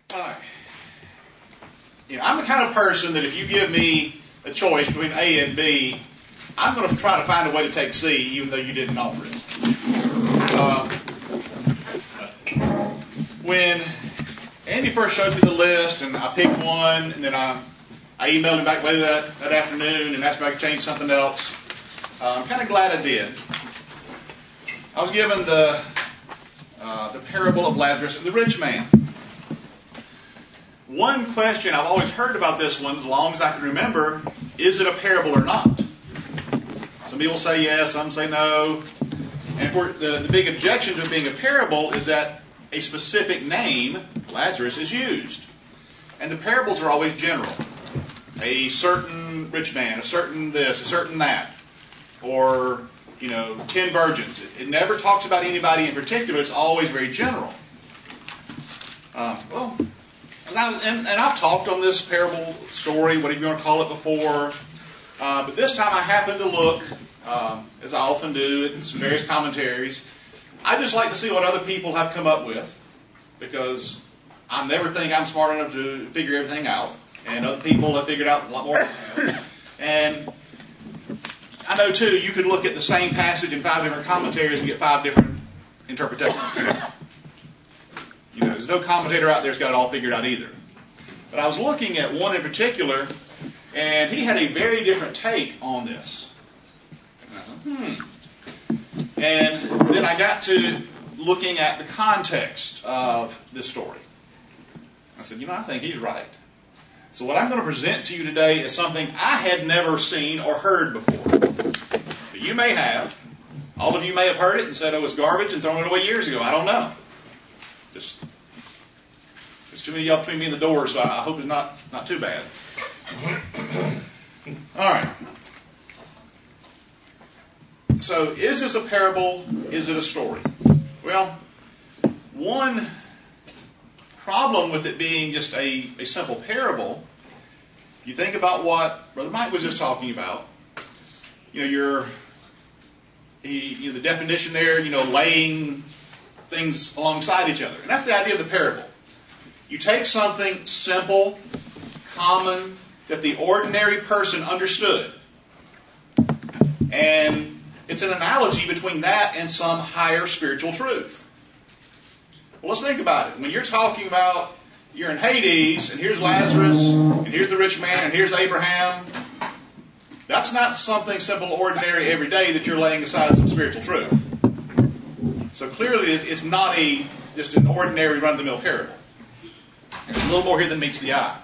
All right. I'm the kind of person that if you give me a choice between A and B, I'm going to try to find a way to take C, even though you didn't offer it. When Andy first showed me the list, and I picked one, and then I emailed him back later that afternoon and asked if I could change something else. I'm kind of glad I did. I was given the parable of Lazarus and the rich man. One question I've always heard about this one, as long as I can remember, is it a parable or not? Some people say yes, some say no. And for the big objection to it being a parable is that a specific name, Lazarus, is used. And the parables are always general. A certain rich man, a certain this, a certain that. Or, 10 virgins. It never talks about anybody in particular. It's always very general. And I've talked on this parable story, whatever you want to call it, before. But this time I happened to look, as I often do, at some various commentaries. I just like to see what other people have come up with, because I never think I'm smart enough to figure everything out. And other people have figured out a lot more than I have. And I know, too, you could look at the same passage in 5 different commentaries and get 5 different interpretations. There's no commentator out there that's got it all figured out either. But I was looking at one in particular, and he had a very different take on this. And then I got to looking at the context of this story. I said, I think he's right. So what I'm going to present to you today is something I had never seen or heard before. But you may have. All of you may have heard it and said it was garbage and thrown it away years ago. I don't know. There's too many of y'all between me and the door, so I hope it's not too bad. All right. So, is this a parable? Is it a story? Well, one problem with it being just a simple parable, you think about what Brother Mike was just talking about. The definition there, laying things alongside each other. And that's the idea of the parable. You take something simple, common, that the ordinary person understood. And it's an analogy between that and some higher spiritual truth. Well, let's think about it. When you're talking about, you're in Hades, and here's Lazarus, and here's the rich man, and here's Abraham, that's not something simple, ordinary, everyday that you're laying aside some spiritual truth. So clearly it's not just an ordinary run-of-the-mill parable. There's a little more here than meets the eye.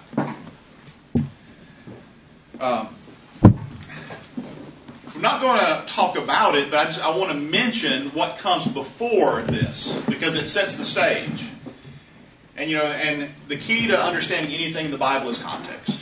We're not going to talk about it, but I want to mention what comes before this, because it sets the stage. And and the key to understanding anything in the Bible is context.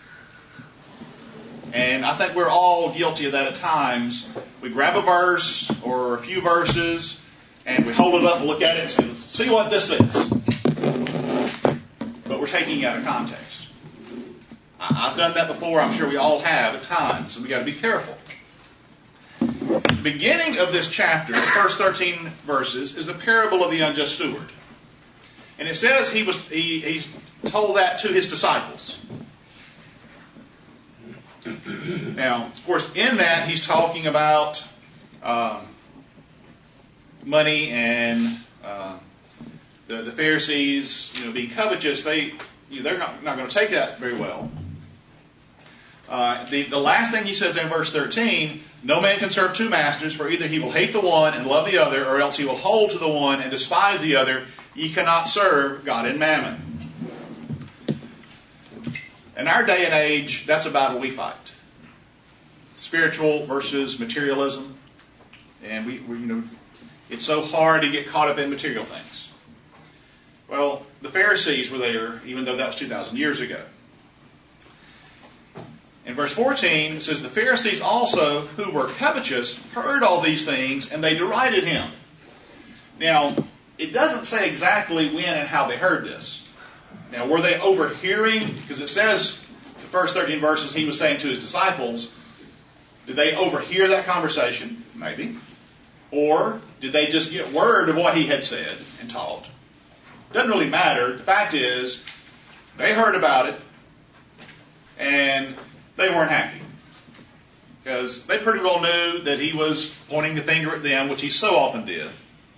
And I think we're all guilty of that at times. We grab a verse or a few verses, and we hold it up and look at it and see what this is. But we're taking it out of context. I've done that before. I'm sure we all have at times, and we've got to be careful. The beginning of this chapter, the first 13 verses, is the parable of the unjust steward. And it says he told that to his disciples. Now, of course, in that he's talking about money and the Pharisees, being covetous. They're not going to take that very well. The last thing he says in verse 13, no man can serve 2 masters, for either he will hate the one and love the other, or else he will hold to the one and despise the other. Ye cannot serve God and mammon. In our day and age, that's a battle we fight. Spiritual versus materialism. And we it's so hard to get caught up in material things. Well, the Pharisees were there, even though that was 2,000 years ago. In verse 14, it says, the Pharisees also, who were covetous, heard all these things, and they derided him. Now, it doesn't say exactly when and how they heard this. Now, were they overhearing? Because it says, the first 13 verses, he was saying to his disciples, did they overhear that conversation? Maybe. Or did they just get word of what he had said and taught? Doesn't really matter. The fact is, they heard about it, and they weren't happy. Because they pretty well knew that he was pointing the finger at them, which he so often did.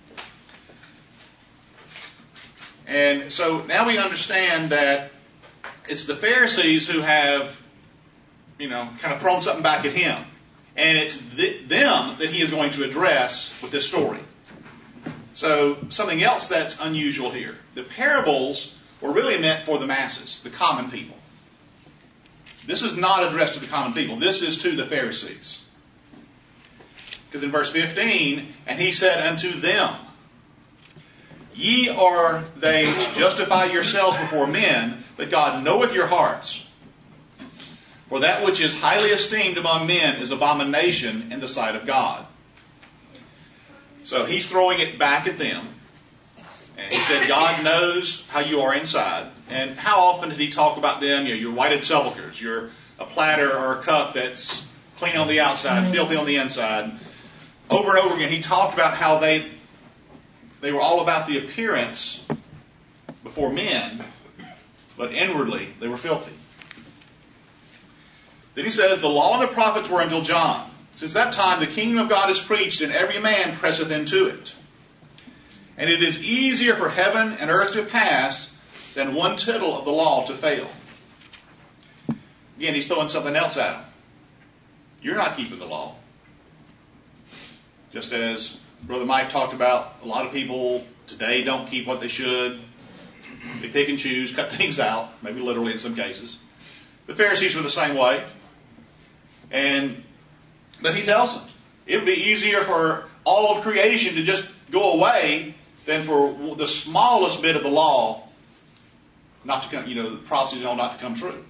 And so now we understand that it's the Pharisees who have, kind of thrown something back at him. And it's them that he is going to address with this story. So something else that's unusual here. The parables were really meant for the masses, the common people. This is not addressed to the common people. This is to the Pharisees. Because in verse 15, and he said unto them, Ye are they to justify yourselves before men, but God knoweth your hearts. For that which is highly esteemed among men is abomination in the sight of God. So he's throwing it back at them. And he said, God knows how you are inside. And how often did he talk about them? Your whited sepulchres. You're a platter or a cup that's clean on the outside, filthy on the inside. Over and over again, he talked about how they were all about the appearance before men, but inwardly they were filthy. Then he says, the law and the prophets were until John. Since that time the kingdom of God is preached, and every man presseth into it. And it is easier for heaven and earth to pass than one tittle of the law to fail. Again, he's throwing something else at them. You're not keeping the law. Just as Brother Mike talked about, a lot of people today don't keep what they should. They pick and choose, cut things out, maybe literally in some cases. The Pharisees were the same way. But he tells them, it would be easier for all of creation to just go away than for the smallest bit of the law not to come, the prophecies and all not to come true.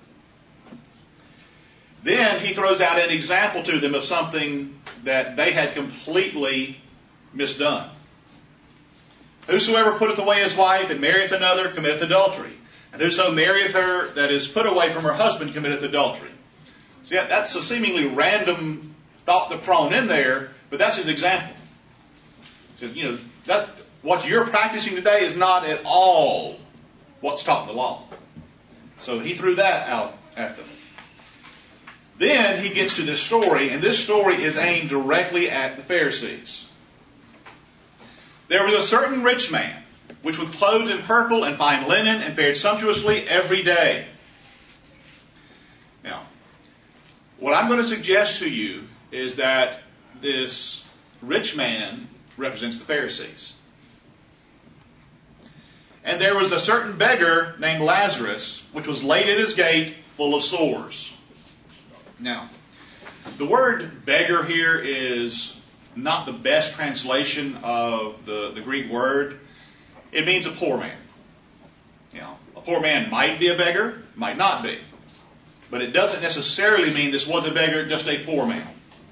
Then he throws out an example to them of something that they had completely misdone. Whosoever putteth away his wife and marrieth another committeth adultery. And whoso marrieth her that is put away from her husband committeth adultery. See, that's a seemingly random thought that's thrown in there, but that's his example. He says, that what you're practicing today is not at all what's taught in the law. So he threw that out at them. Then he gets to this story, and this story is aimed directly at the Pharisees. There was a certain rich man, which was clothed in purple and fine linen, and fared sumptuously every day. Now, what I'm going to suggest to you is that this rich man represents the Pharisees. And there was a certain beggar named Lazarus, which was laid at his gate, full of sores. Now, the word beggar here is not the best translation of the Greek word. It means a poor man. A poor man might be a beggar, might not be. But it doesn't necessarily mean this was a beggar, just a poor man.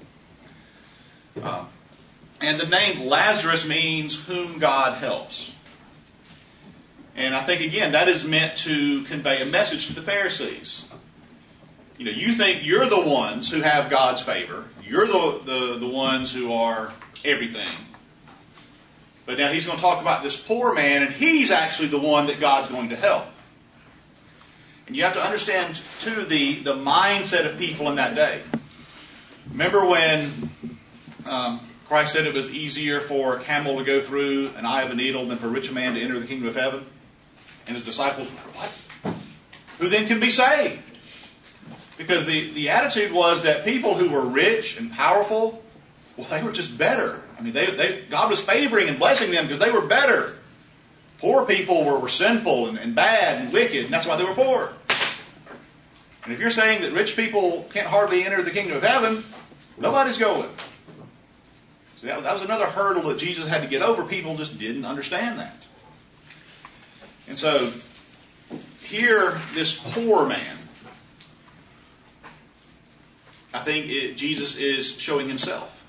And the name Lazarus means whom God helps. And I think, again, that is meant to convey a message to the Pharisees. You think you're the ones who have God's favor. You're the ones who are everything. But now he's going to talk about this poor man, and he's actually the one that God's going to help. And you have to understand, too, the mindset of people in that day. Remember when Christ said it was easier for a camel to go through an eye of a needle than for a rich man to enter the kingdom of heaven? And his disciples were, what? Who then can be saved? Because the attitude was that people who were rich and powerful, well, they were just better. I mean, God was favoring and blessing them because they were better. Poor people were sinful and bad and wicked, and that's why they were poor. And if you're saying that rich people can't hardly enter the kingdom of heaven, nobody's going. So that was another hurdle that Jesus had to get over. People just didn't understand that. And so, here, this poor man, I think Jesus is showing himself.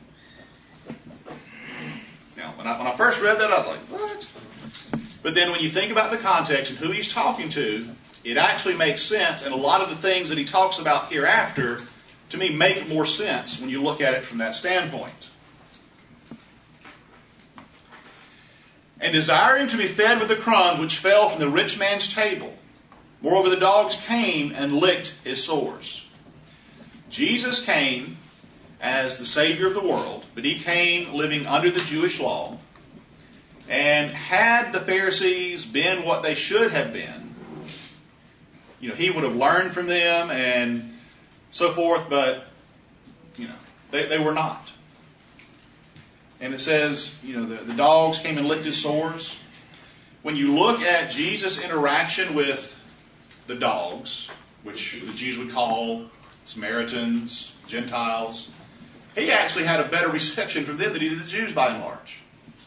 Now, when I first read that, I was like, what? But then when you think about the context and who he's talking to, it actually makes sense. And a lot of the things that he talks about hereafter, to me, make more sense when you look at it from that standpoint. and desiring to be fed with the crumbs which fell from the rich man's table. Moreover, the dogs came and licked his sores. Jesus came as the Savior of the world, but he came living under the Jewish law. And had the Pharisees been what they should have been, he would have learned from them and so forth, but, they were not. And it says, the dogs came and licked his sores. When you look at Jesus' interaction with the dogs, which the Jews would call Samaritans, Gentiles, he actually had a better reception from them than he did the Jews by and large.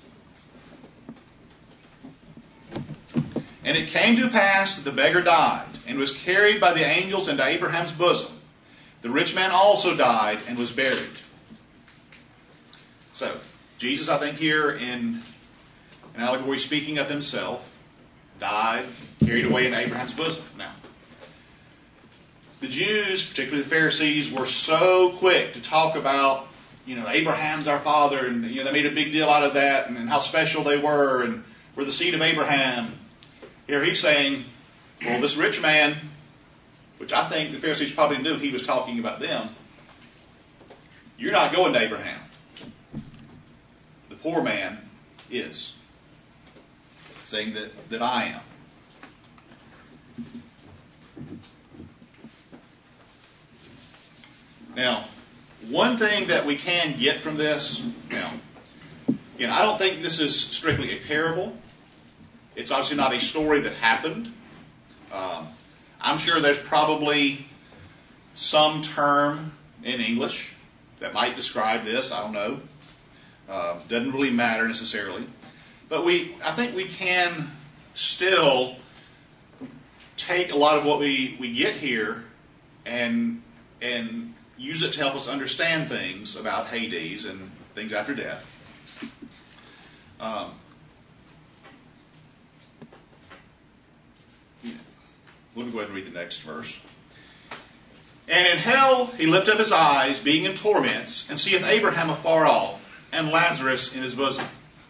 And it came to pass that the beggar died, and was carried by the angels into Abraham's bosom. The rich man also died and was buried. So, Jesus, I think here in an allegory speaking of himself, died, carried away in Abraham's bosom. Now, the Jews, particularly the Pharisees, were so quick to talk about, Abraham's our father, and they made a big deal out of that, and how special they were, and we're the seed of Abraham. Here he's saying, well, this rich man, which I think the Pharisees probably knew he was talking about them, you're not going to Abraham. The poor man is. Saying that I am. Now, one thing that we can get from this, I don't think this is strictly a parable. It's obviously not a story that happened. I'm sure there's probably some term in English that might describe this. I don't know. Doesn't really matter necessarily. But I think we can still take a lot of what we get here and use it to help us understand things about Hades and things after death. Let me go ahead and read the next verse. And in hell he lift up his eyes, being in torments, and seeth Abraham afar off, and Lazarus in his bosom.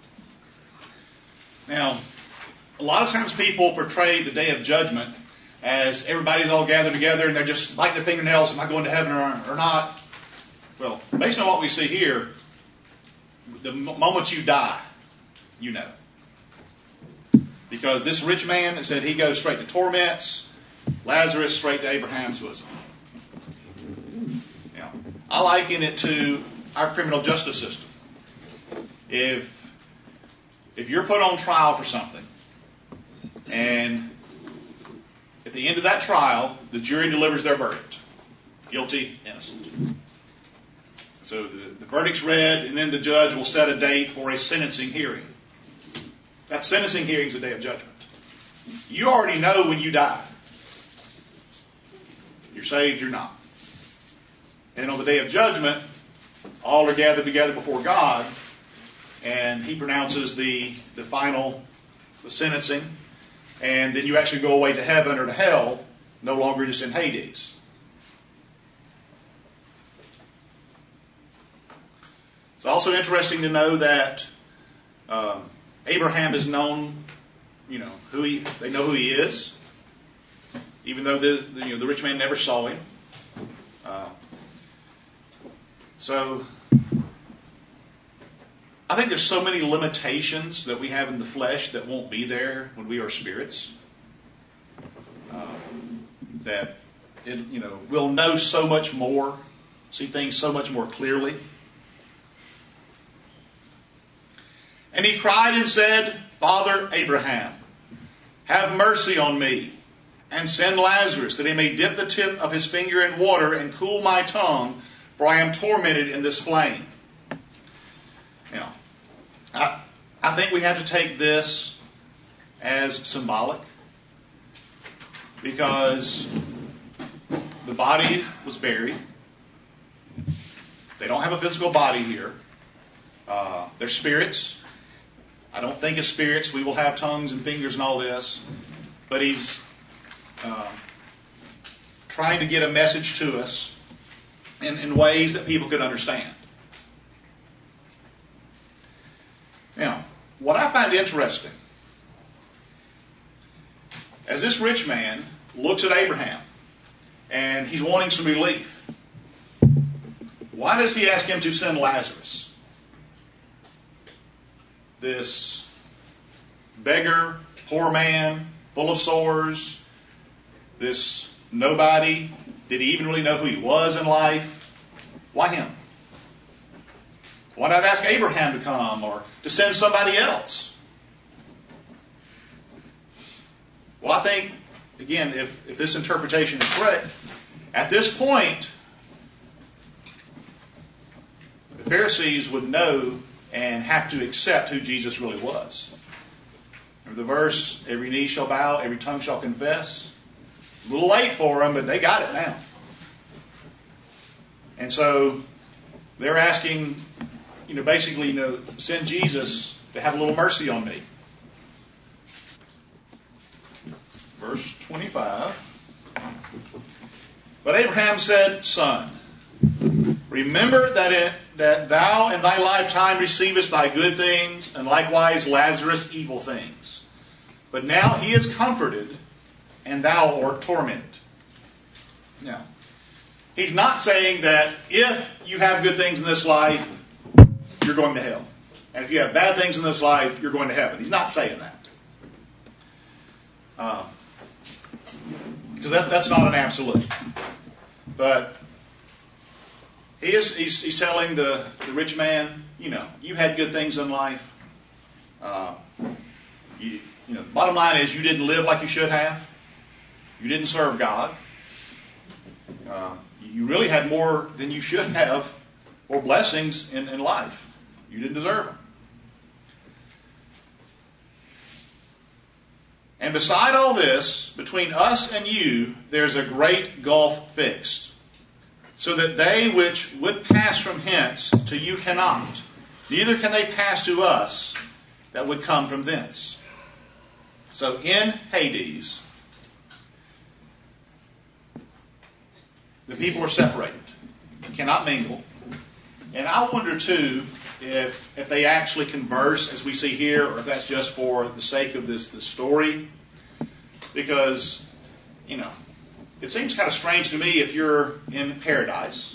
Now, a lot of times people portray the day of judgment as everybody's all gathered together and they're just biting their fingernails, am I going to heaven or not? Well, based on what we see here, the moment you die, you know. Because this rich man said he goes straight to torments, Lazarus straight to Abraham's bosom. Now, I liken it to our criminal justice system. If you're put on trial for something, and at the end of that trial, the jury delivers their verdict. Guilty, innocent. So the verdict's read, and then the judge will set a date for a sentencing hearing. That sentencing hearing is the day of judgment. You already know when you die. You're saved, you're not. And on the day of judgment, all are gathered together before God, and He pronounces the final sentencing, and then you actually go away to heaven or to hell, no longer just in Hades. It's also interesting to know that Abraham is known, they know who he is, even though the rich man never saw him. So I think there's so many limitations that we have in the flesh that won't be there when we are spirits. That we'll know so much more, see things so much more clearly. And he cried and said, Father Abraham, have mercy on me, and send Lazarus, that he may dip the tip of his finger in water and cool my tongue, for I am tormented in this flame. I think we have to take this as symbolic, because the body was buried. They don't have a physical body here. They're spirits. I don't think as spirits we will have tongues and fingers and all this. But he's trying to get a message to us in ways that people could understand. Now, what I find interesting, as this rich man looks at Abraham and he's wanting some relief, why does he ask him to send Lazarus? This beggar, poor man, full of sores, this nobody. Did he even really know who he was in life? Why him? Why not ask Abraham to come or to send somebody else? Well, I think, again, if this interpretation is correct, at this point, the Pharisees would know and have to accept who Jesus really was. Remember the verse, every knee shall bow, every tongue shall confess. A little late for them, but they got it now. And so they're asking, basically, send Jesus to have a little mercy on me. Verse 25. But Abraham said, Son, remember that thou in thy lifetime receivest thy good things, and likewise Lazarus evil things. But now he is comforted, and thou art tormented. Now, he's not saying that if you have good things in this life, you're going to hell. And if you have bad things in this life, you're going to heaven. He's not saying that. Because that's not an absolute. But he's telling the rich man, you had good things in life. The bottom line is you didn't live like you should have. You didn't serve God. You really had more than you should have, or blessings in life. You didn't deserve them. And beside all this, between us and you, there's a great gulf fixed, so that they which would pass from hence to you cannot, neither can they pass to us that would come from thence. So in Hades, the people are separated. You cannot mingle. And I wonder too, if they actually converse as we see here, or if that's just for the sake of this story. Because, it seems kind of strange to me if you're in paradise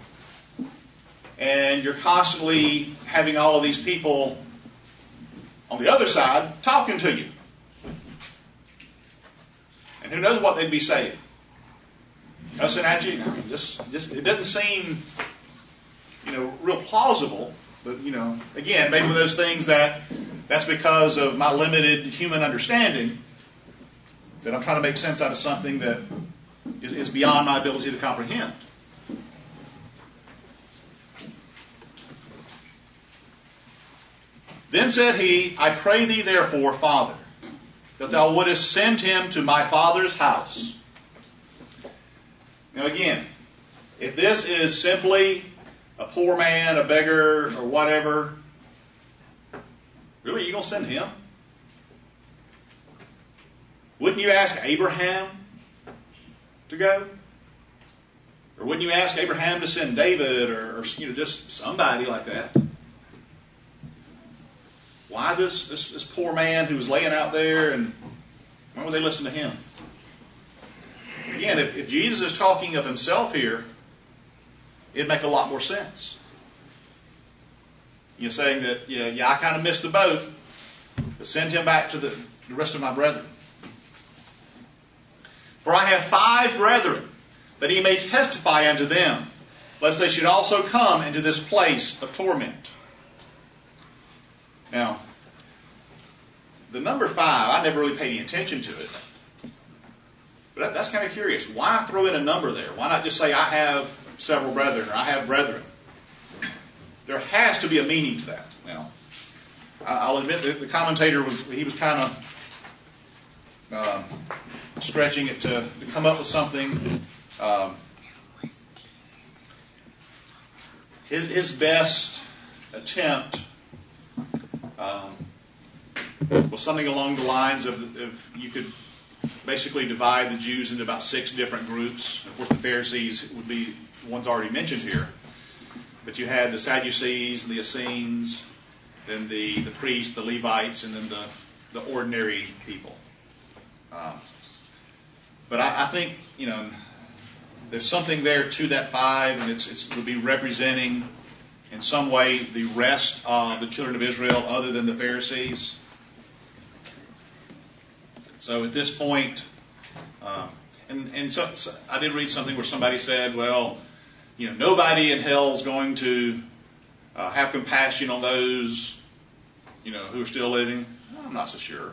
and you're constantly having all of these people on the other side talking to you. And who knows what they'd be saying. Cussing at you. Just it doesn't seem, real plausible. But, again, maybe with those things that's because of my limited human understanding, that I'm trying to make sense out of something that is beyond my ability to comprehend. Then said he, I pray thee therefore, Father, that thou wouldest send him to my father's house. Now again, if this is simply a poor man, a beggar, or whatever, really, you going to send him? Wouldn't you ask Abraham to go? Or wouldn't you ask Abraham to send David or just somebody like that? Why this poor man who was laying out there, and why would they listen to him? Again, if Jesus is talking of himself here, it'd make a lot more sense. Saying that, I kind of missed the boat, but send him back to the rest of my brethren. For I have 5 brethren, that he may testify unto them, lest they should also come into this place of torment. Now, the number 5, I never really paid any attention to it. But that's kind of curious. Why throw in a number there? Why not just say, I have several brethren, or I have brethren? There has to be a meaning to that. Now, I'll admit that the commentator was kind of stretching it to come up with something. His best attempt was something along the lines of if you could basically divide the Jews into about 6 different groups. Of course, the Pharisees would be the ones already mentioned here. But you had the Sadducees, the Essenes, than the priests, the Levites, and then the ordinary people. But I think, there's something there to that 5, and it would be representing in some way the rest of the children of Israel other than the Pharisees. So at this point, so I did read something where somebody said, well, nobody in hell is going to have compassion on those, who are still living. I'm not so sure.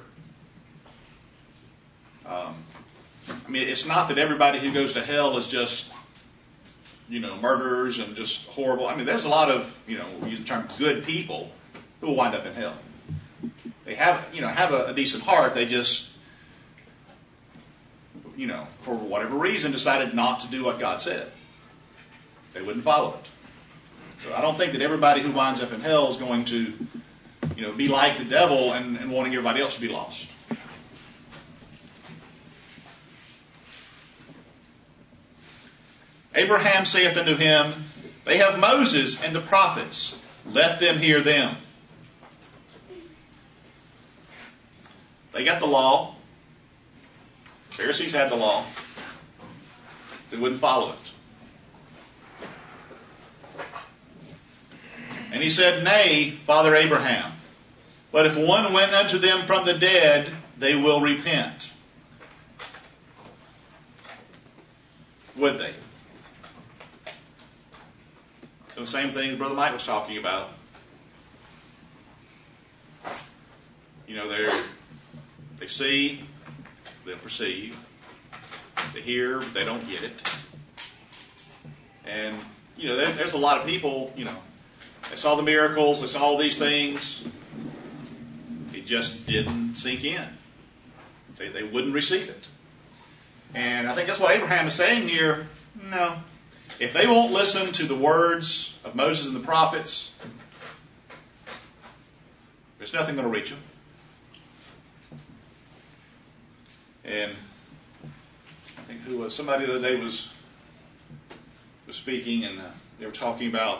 It's not that everybody who goes to hell is just, murderers and just horrible. There's a lot of, we use the term good people who will wind up in hell. They have a decent heart. They just, for whatever reason, decided not to do what God said. They wouldn't follow it. So I don't think that everybody who winds up in hell is going to, be like the devil and wanting everybody else to be lost. Abraham saith unto him, They have Moses and the prophets. Let them hear them. They got the law. The Pharisees had the law. They wouldn't follow it. And he said, Nay, Father Abraham, but if one went unto them from the dead, they will repent. Would they? So the same thing Brother Mike was talking about. They see, they perceive, they hear, but they don't get it. And, there's a lot of people, they saw the miracles, they saw all these things. It just didn't sink in. They wouldn't receive it. And I think that's what Abraham is saying here. No. If they won't listen to the words of Moses and the prophets, there's nothing going to reach them. And I think somebody the other day was speaking, and they were talking about,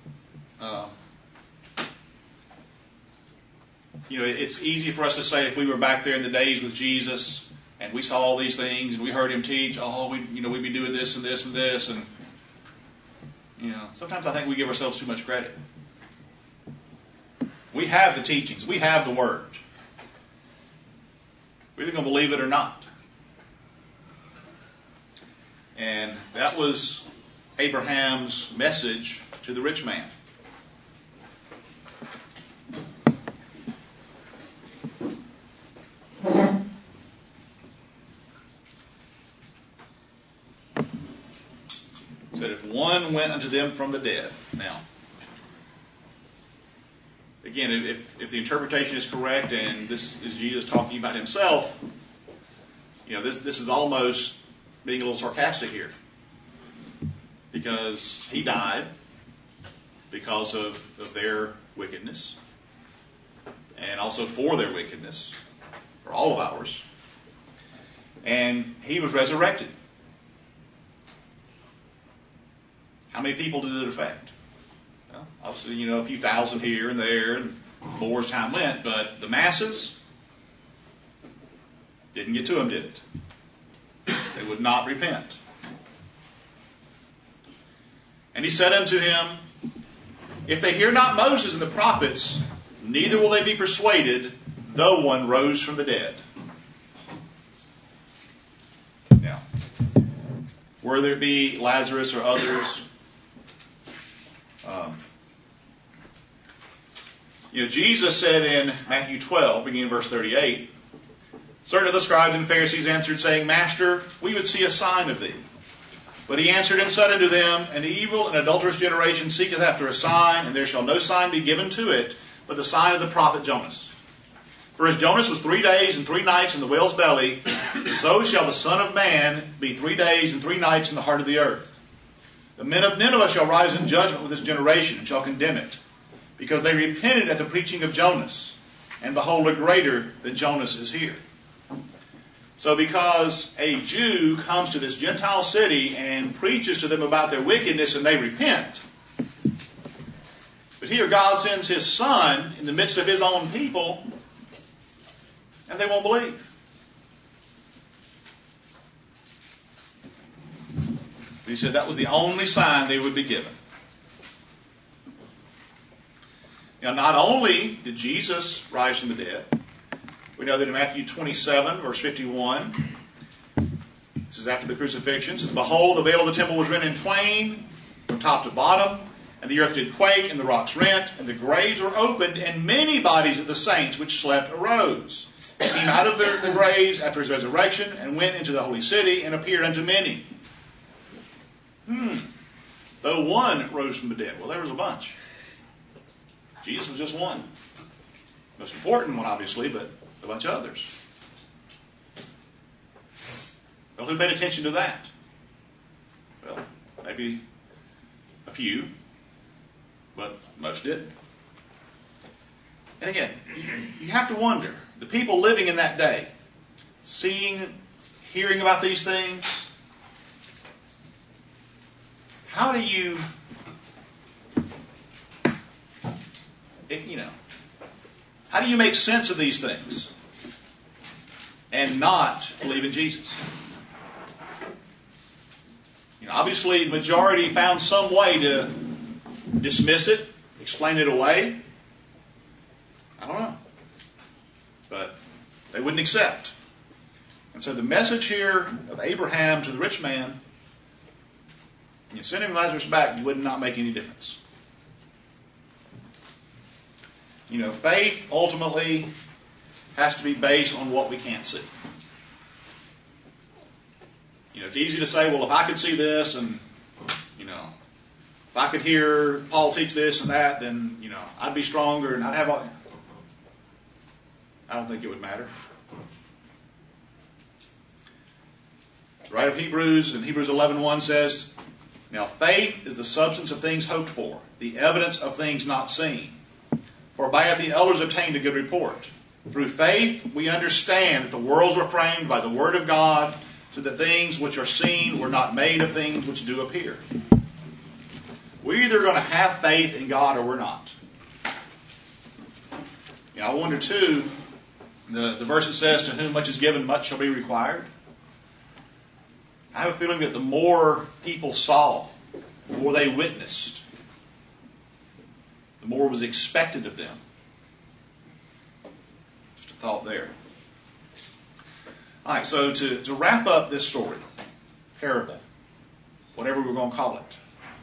it's easy for us to say if we were back there in the days with Jesus and we saw all these things and we heard him teach, we'd be doing this and this and this, and sometimes I think we give ourselves too much credit. We have the teachings. We have the Word. We're either going to believe it or not. And that was Abraham's message to the rich man. Said if one went unto them from the dead. Now, again, if the interpretation is correct and this is Jesus talking about himself, this is almost being a little sarcastic here. Because he died because of their wickedness. And also for their wickedness. For all of ours. And he was resurrected. How many people did it affect? Well, obviously, a few thousand here and there, and more as time went, but the masses didn't get to them, did it? They would not repent. And he said unto him, If they hear not Moses and the prophets, neither will they be persuaded, though one rose from the dead. Now, whether it be Lazarus or others, Jesus said in Matthew 12, beginning in verse 38, Certain of the scribes and Pharisees answered, saying, Master, we would see a sign of thee. But he answered and said unto them, An evil and adulterous generation seeketh after a sign, and there shall no sign be given to it, but the sign of the prophet Jonas. For as Jonas was 3 days and 3 nights in the whale's belly, so shall the Son of Man be 3 days and 3 nights in the heart of the earth. The men of Nineveh shall rise in judgment with this generation, and shall condemn it, because they repented at the preaching of Jonas, and behold, a greater than Jonas is here. So because a Jew comes to this Gentile city and preaches to them about their wickedness and they repent, But here God sends His Son in the midst of His own people, and they won't believe. He said that was the only sign they would be given. Now, not only did Jesus rise from the dead, we know that in Matthew 27, verse 51, this is after the crucifixion, it says, "Behold, the veil of the temple was rent in twain from top to bottom, and the earth did quake, and the rocks rent, and the graves were opened, and many bodies of the saints which slept arose, and came out of the graves after His resurrection, and went into the holy city, and appeared unto many." Though one rose from the dead. Well, there was a bunch. Jesus was just one. Most important one, obviously, but a bunch of others. Well, who paid attention to that? Well, maybe a few, but most didn't. And again, you have to wonder, the people living in that day, seeing, hearing about these things, how do you, how do you make sense of these things and not believe in Jesus? Obviously, the majority found some way to dismiss it, explain it away. I don't know. But they wouldn't accept. And so the message here of Abraham to the rich man, sending Lazarus back would not make any difference. Faith ultimately has to be based on what we can't see. It's easy to say, well, if I could see this and, if I could hear Paul teach this and that, then, I'd be stronger and I'd have all... I don't think it would matter. The writer of Hebrews, in Hebrews 11:1 says, "Now faith is the substance of things hoped for, the evidence of things not seen. For by it the elders obtained a good report. Through faith we understand that the worlds were framed by the word of God, so that things which are seen were not made of things which do appear." We're either going to have faith in God or we're not. I wonder too, the verse that says, "To whom much is given, much shall be required." I have a feeling that the more people saw, the more they witnessed, the more was expected of them. Just a thought there. All right, so to wrap up this story, parable, whatever we're going to call it.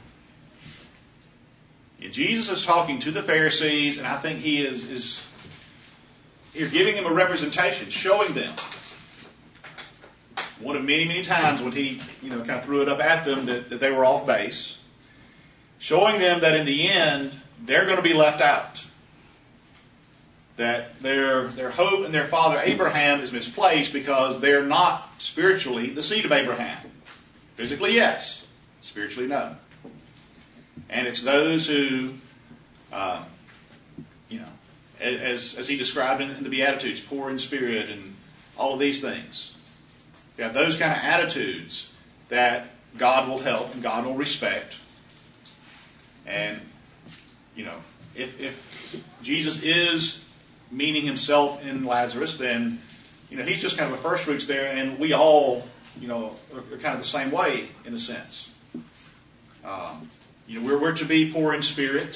Jesus is talking to the Pharisees, and I think He is here giving them a representation, showing them one of many, many times when He kind of threw it up at them that they were off base, showing them that in the end they're going to be left out. That their hope in their father Abraham is misplaced because they're not spiritually the seed of Abraham. Physically, yes. Spiritually, no. And it's those who, as he described in the Beatitudes, poor in spirit and all of these things. You have those kind of attitudes that God will help and God will respect. And, if Jesus is meaning Himself in Lazarus, then, He's just kind of a first fruits there, and we all, are kind of the same way in a sense. We're to be poor in spirit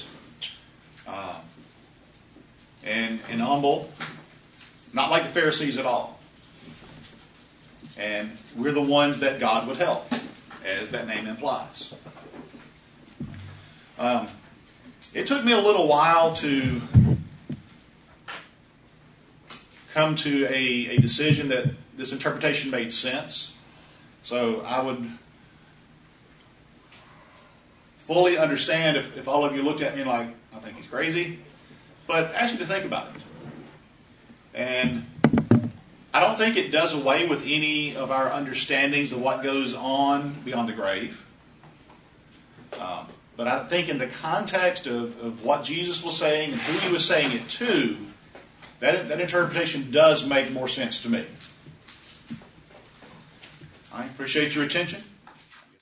and humble, not like the Pharisees at all. And we're the ones that God would help, as that name implies. It took me a little while to come to a decision that this interpretation made sense. So I would fully understand if all of you looked at me like, I think he's crazy. But ask you to think about it. And I don't think it does away with any of our understandings of what goes on beyond the grave. But I think in the context of what Jesus was saying and who He was saying it to, that interpretation does make more sense to me. I appreciate your attention.